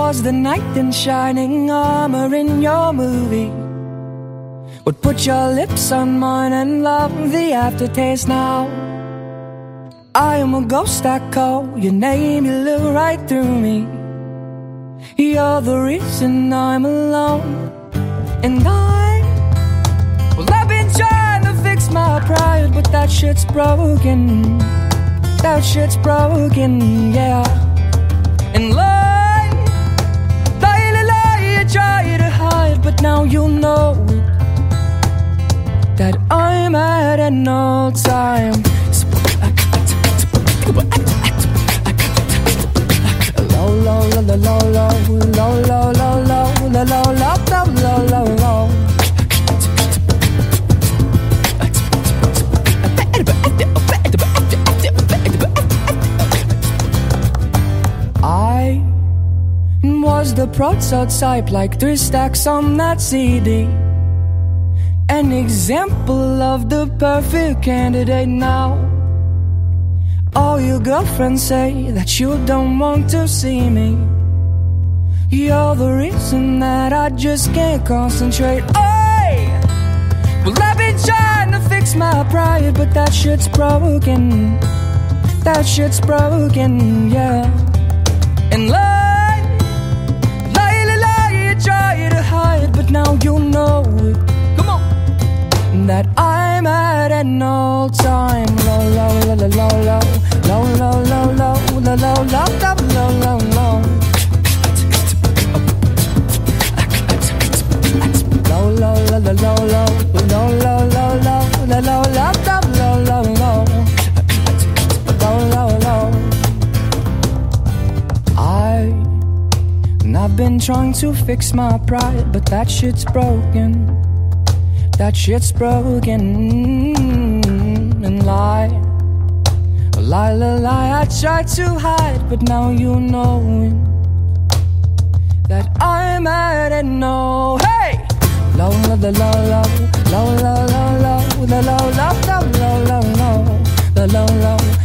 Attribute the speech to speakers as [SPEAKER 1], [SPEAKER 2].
[SPEAKER 1] was the knight in shining armor in your movie would put your lips on mine and love the aftertaste now. I am a ghost, I call your name, you look right through me. You're the reason I'm alone. And I've been trying to fix my pride, but that shit's broken. That shit's broken, yeah. And lie, you try to hide, but now you know that I'm at an old time. Low, low, low, low, low, low, low, low, low, low, low, low, low, low, low. I was the prototype, like 3 stacks on that CD. An example of the perfect candidate now. All your girlfriends say that you don't want to see me. You're the reason that I just can't concentrate. Hey! Well, I've been trying to fix my pride, but that shit's broken. That shit's broken, yeah. And lie, you try to hide, but now you know it. Come on! That I'm at an old time. Low, low, low, low, low, low, low, low, low, low, low, low, low, low, low, low. Low, low, low, low, low, low, low, low, low, low, low, low, low, low, low, low. I've been trying to fix my pride, but that shit's broken. That shit's broken. And lie, I tried to hide, but now you know that I'm at it. No, hey, low, low, low, low, low, low, low, low, low, low, low, low, low, low, low, low, low.